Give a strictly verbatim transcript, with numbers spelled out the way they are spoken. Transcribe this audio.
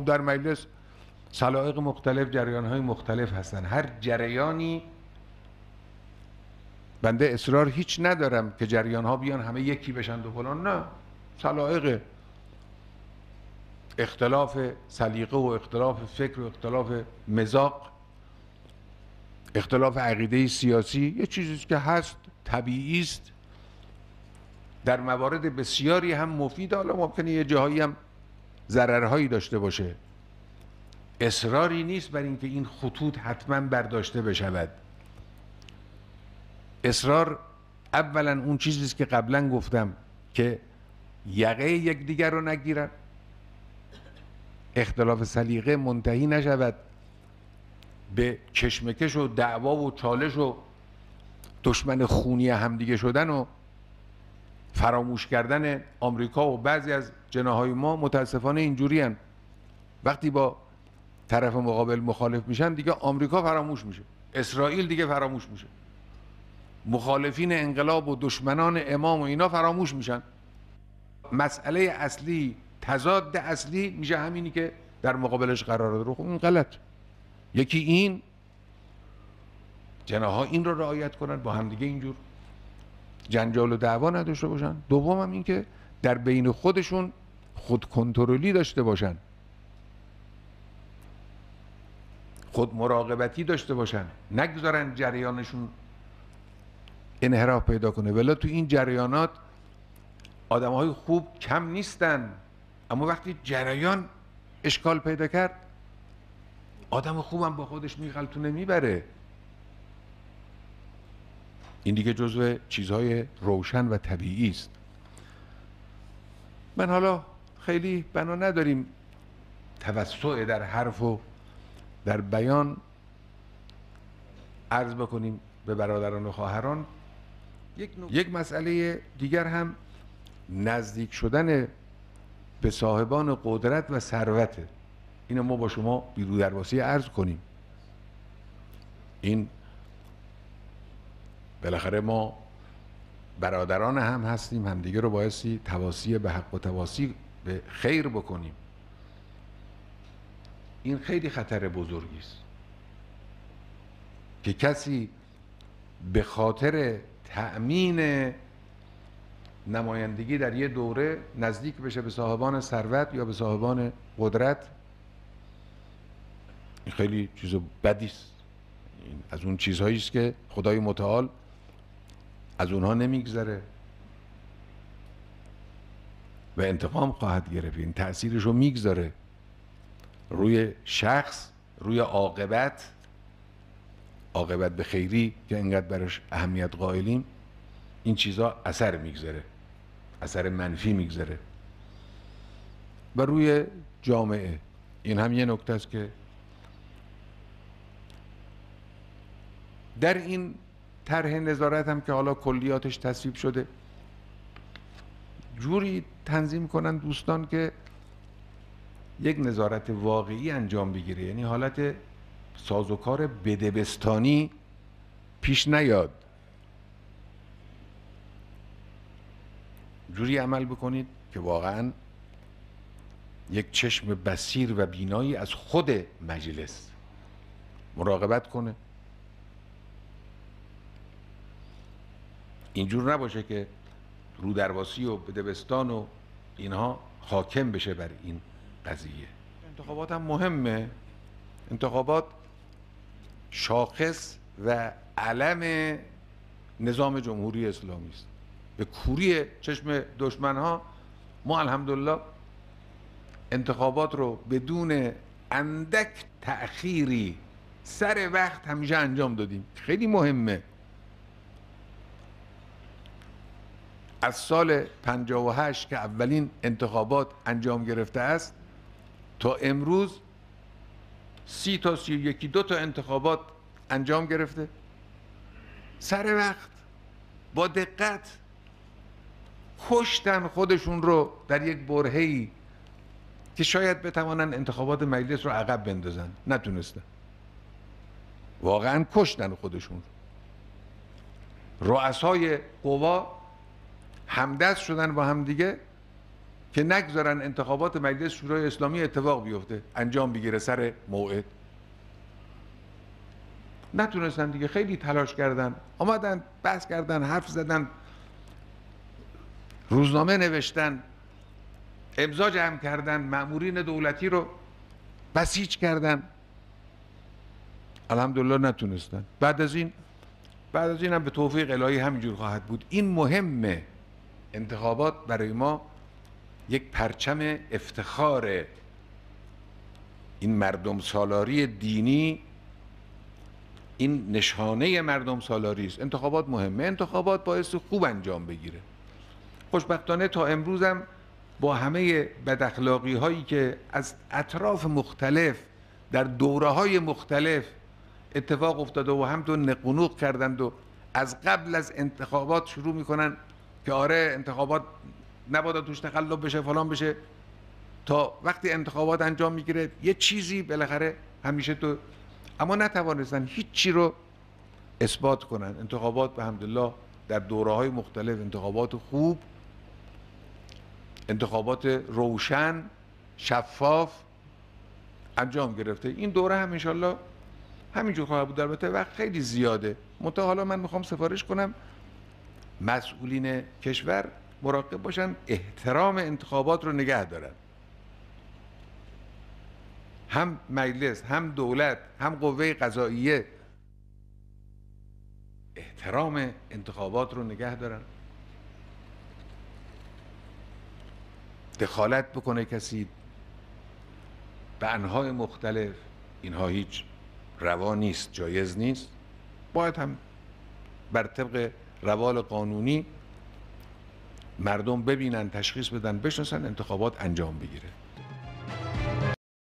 خب در مجلس سلایق مختلف، جریان‌های مختلف هستن. هر جریانی، بنده اصرار هیچ ندارم که جریان‌ها بیان همه یکی بشن و فلان، نه. سلایق، اختلاف سلیقه و اختلاف فکر و اختلاف مذاق، اختلاف عقیده سیاسی یه چیزی که هست، طبیعی است، در موارد بسیاری هم مفید، حالا ممکنه یه جاهایی هم ضررهایی داشته باشه. اصراری نیست بر اینکه این خطوط حتما برداشته بشود. اصرار اولا اون چیزی است که قبلا گفتم که یقه یکدیگر رو نگیرن، اختلاف سلیقه منتهی نشود به کشمکش و دعوا و چالش و دشمن خونی همدیگه شدن و فراموش کردن آمریکا و بعضی از جناحهای ما. متاسفانه اینجوری هن. وقتی با طرف مقابل مخالف میشن دیگه آمریکا فراموش میشه، اسرائیل دیگه فراموش میشه، مخالفین انقلاب و دشمنان امام و اینا فراموش میشن. مسئله اصلی، تضاد اصلی میشه همینی که در مقابلش قرار داره. خب این غلط. یکی این جناحها این رو رعایت کنن، با همدیگه اینجور جنجال و دعوا نداشته باشن. دوم هم این که در بین خودشون خود کنترلی داشته باشن، خود مراقبتی داشته باشن، نگذارن جریانشون انحراف پیدا کنه. ولی تو این جریانات آدم‌های خوب کم نیستن، اما وقتی جریان اشکال پیدا کرد آدم خوبم با خودش میغلطونه، میبره. این دیگه جزو چیزهای روشن و طبیعی است. من حالا خیلی بنا نداریم توسع در حرف و در بیان عرض بکنیم به برادران و خواهران. یک, یک مسئله دیگر هم نزدیک شدن به صاحبان قدرت و ثروته. اینو ما با شما بیرودرواسی عرض کنیم. این بالاخره ما برادران هم هستیم، همدیگه رو بایستی تواصی به حق و تواصی به خیر بکنیم. این خیلی خطر بزرگی است که کسی به خاطر تأمین نمایندگی در یه دوره نزدیک بشه به صاحبان ثروت یا به صاحبان قدرت. این خیلی چیز بدی است. این از اون چیزهایی است که خدای متعال از اونها نمیگذره و انتقام خواهد گرفت. این تأثیرش رو میگذاره روی شخص، روی عاقبت، عاقبت به خیری که انقدر براش اهمیت قائلیم. این چیزها اثر میگذاره، اثر منفی میگذاره و روی جامعه. این هم یه نکته است که در این طرح نظارت هم که حالا کلیاتش تصویب شده جوری تنظیم کنن دوستان که یک نظارت واقعی انجام بگیره، یعنی حالت سازوکار بدبستانی پیش نیاد. جوری عمل بکنید که واقعا یک چشم بصیر و بینایی از خود مجلس مراقبت کنه. اینجور نباشه که رودرواسی و بدبستان و اینها حاکم بشه بر این قضیه. انتخابات هم مهمه. انتخابات شاخص و علم نظام جمهوری اسلامی است. به کوری چشم دشمنها ما الحمدلله انتخابات رو بدون اندک تأخیری سر وقت همیشه انجام دادیم. خیلی مهمه. از سال پنجاه و هشت که اولین انتخابات انجام گرفته است تا امروز سی تا سی یکی دو تا انتخابات انجام گرفته، سر وقت، با دقت. کشتن خودشون رو در یک برهه‌ای که شاید بتوانن انتخابات مجلس رو عقب بندازن، نتونستن. واقعا کشتن خودشون. رؤسای قوا همدست شدن با هم دیگه که نگذارن انتخابات مجلس شورای اسلامی اتفاق بیفته، انجام بگیره سر موعد. نتونستن دیگه، خیلی تلاش کردن، آمدن بحث کردن، حرف زدن، روزنامه نوشتن، امضا جمع کردن، مأمورین دولتی رو بسیج کردن، الحمدلله نتونستن. بعد از این بعد از این هم به توفیق الهی همینجور خواهد بود. این مهمه، انتخابات برای ما یک پرچم افتخاره. این مردم سالاری دینی، این نشانه مردم سالاری است. انتخابات مهمه، انتخابات باعث خوب انجام بگیره. خوشبختانه تا امروزم با همه بداخلاقی هایی که از اطراف مختلف در دوره های مختلف اتفاق افتاده و همتون نقنوق کردند و از قبل از انتخابات شروع میکنن که آره انتخابات نباید توش تقلب بشه فلان بشه، تا وقتی انتخابات انجام میگیره یه چیزی بالاخره همیشه تو، اما نتوانستن هیچی رو اثبات کنن. انتخابات به حمدالله در دوره‌های مختلف انتخابات خوب، انتخابات روشن، شفاف انجام گرفته. این دوره هم انشالله همینجور خواهد بود. البته وقت خیلی زیاده، منتها حالا من میخوام سفارش کنم مسئولین کشور مراقب باشن احترام انتخابات رو نگه دارن. هم مجلس، هم دولت، هم قوه قضاییه احترام انتخابات رو نگه دارن. دخالت بکنه کسی به انواع مختلف، اینها هیچ روا نیست، جایز نیست. باید هم بر طبق روال قانونی مردم ببینن، تشخیص بدن، بشناسن، انتخابات انجام بگیره.